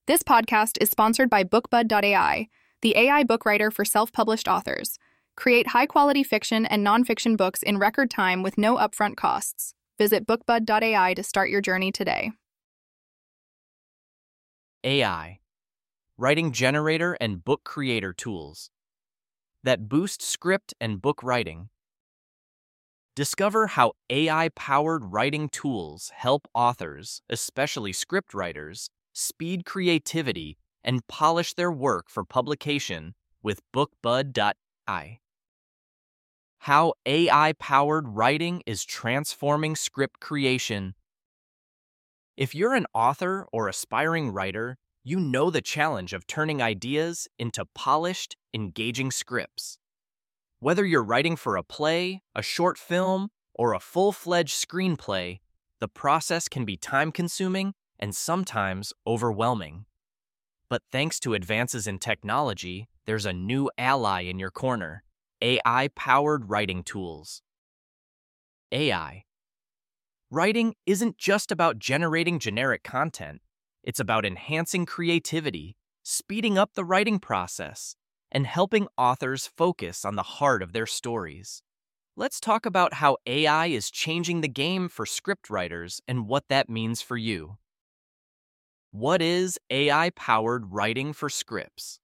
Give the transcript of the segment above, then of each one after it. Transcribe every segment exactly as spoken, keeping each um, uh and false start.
This podcast is sponsored by BookBud dot A I, the A I book writer for self-published authors. Create high-quality fiction and nonfiction books in record time with no upfront costs. Visit BookBud dot A I to start your journey today. A I, writing generator and book creator tools that boost script and book writing. Discover how A I-powered writing tools help authors, especially scriptwriters, speed creativity and polish their work for publication with BookBud dot A I. How A I-powered writing is transforming script creation. If you're an author or aspiring writer, you know the challenge of turning ideas into polished, engaging scripts. Whether you're writing for a play, a short film, or a full-fledged screenplay, the process can be time-consuming and sometimes overwhelming. But thanks to advances in technology, there's a new ally in your corner: A I-powered writing tools. A I. Writing isn't just about generating generic content. It's about enhancing creativity, speeding up the writing process, and helping authors focus on the heart of their stories. Let's talk about how A I is changing the game for scriptwriters and what that means for you. What is A I-powered writing for scripts?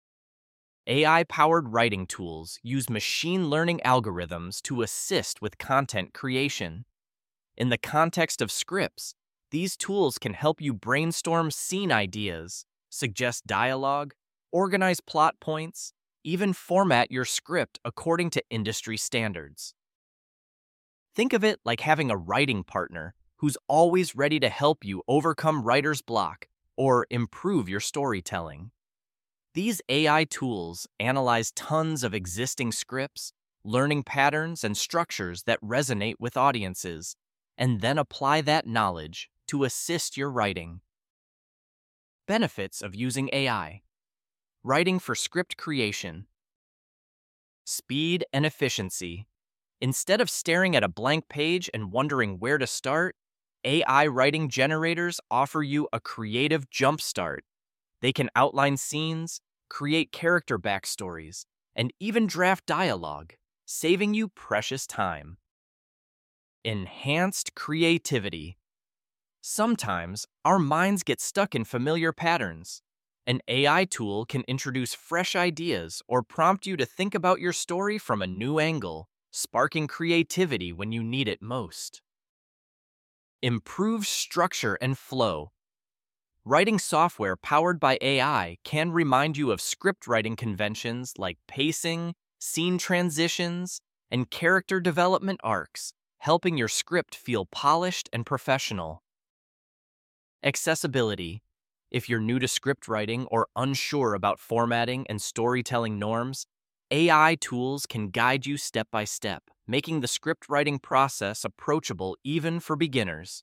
A I-powered writing tools use machine learning algorithms to assist with content creation. In the context of scripts, these tools can help you brainstorm scene ideas, suggest dialogue, organize plot points, even format your script according to industry standards. Think of it like having a writing partner who's always ready to help you overcome writer's block or improve your storytelling. These A I tools analyze tons of existing scripts, learning patterns and structures that resonate with audiences, and then apply that knowledge to assist your writing. Benefits of using A I. Writing for script creation. Speed and efficiency. Instead of staring at a blank page and wondering where to start, A I writing generators offer you a creative jumpstart. They can outline scenes, create character backstories, and even draft dialogue, saving you precious time. Enhanced creativity. Sometimes our minds get stuck in familiar patterns. An A I tool can introduce fresh ideas or prompt you to think about your story from a new angle, sparking creativity when you need it most. Improve structure and flow. Writing software powered by A I can remind you of script writing conventions like pacing, scene transitions, and character development arcs, helping your script feel polished and professional. Accessibility. If you're new to script writing or unsure about formatting and storytelling norms, A I tools can guide you step by step, making the script writing process approachable even for beginners.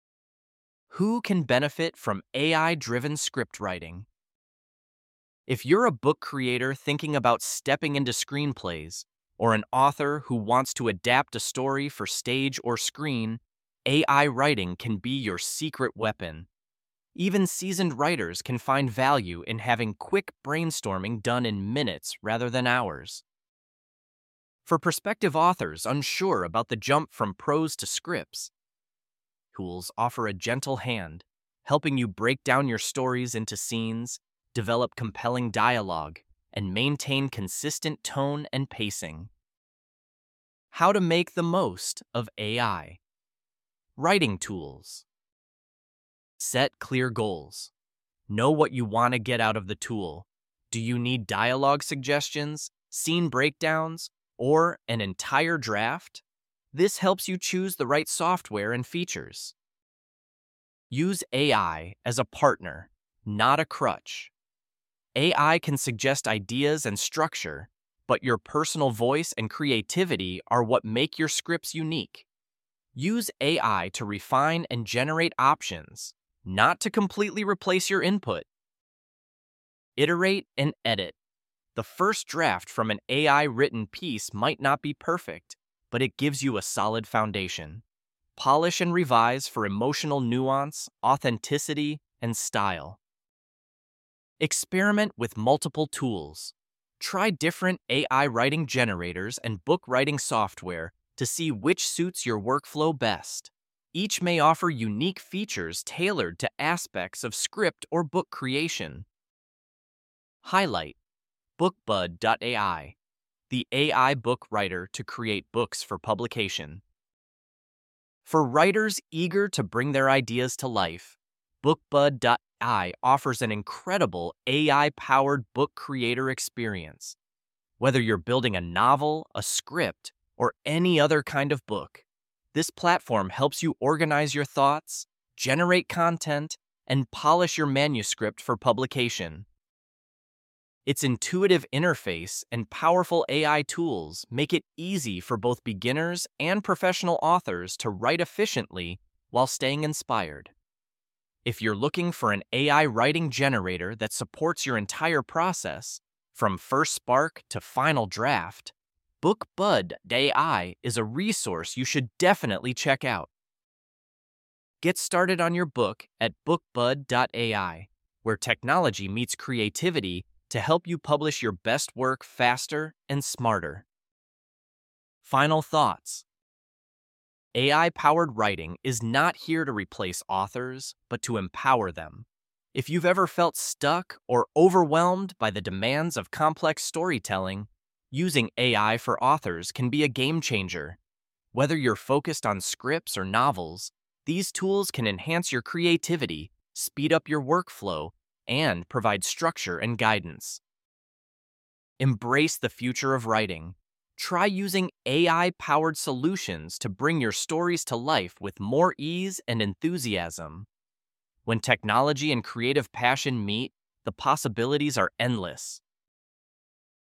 Who can benefit from A I-driven script writing? If you're a book creator thinking about stepping into screenplays, or an author who wants to adapt a story for stage or screen, A I writing can be your secret weapon. Even seasoned writers can find value in having quick brainstorming done in minutes rather than hours. For prospective authors unsure about the jump from prose to scripts, tools offer a gentle hand, helping you break down your stories into scenes, develop compelling dialogue, and maintain consistent tone and pacing. How to make the most of A I. Writing tools. Set clear goals. Know what you want to get out of the tool. Do you need dialogue suggestions, scene breakdowns, or an entire draft? This helps you choose the right software and features. Use A I as a partner, not a crutch. A I can suggest ideas and structure, but your personal voice and creativity are what make your scripts unique. Use A I to refine and generate options, not to completely replace your input. Iterate and edit. The first draft from an A I-written piece might not be perfect, but it gives you a solid foundation. Polish and revise for emotional nuance, authenticity, and style. Experiment with multiple tools. Try different A I writing generators and book writing software to see which suits your workflow best. Each may offer unique features tailored to aspects of script or book creation. Highlight BookBud dot A I, the A I book writer to create books for publication. For writers eager to bring their ideas to life, BookBud dot A I offers an incredible A I-powered book creator experience. Whether you're building a novel, a script, or any other kind of book, this platform helps you organize your thoughts, generate content, and polish your manuscript for publication. Its intuitive interface and powerful A I tools make it easy for both beginners and professional authors to write efficiently while staying inspired. If you're looking for an A I writing generator that supports your entire process, from first spark to final draft, BookBud dot A I is a resource you should definitely check out. Get started on your book at BookBud dot A I, where technology meets creativity to help you publish your best work faster and smarter. Final thoughts. A I-powered writing is not here to replace authors, but to empower them. If you've ever felt stuck or overwhelmed by the demands of complex storytelling, using A I for authors can be a game changer. Whether you're focused on scripts or novels, these tools can enhance your creativity, speed up your workflow, and provide structure and guidance. Embrace the future of writing. Try using A I-powered solutions to bring your stories to life with more ease and enthusiasm. When technology and creative passion meet, the possibilities are endless.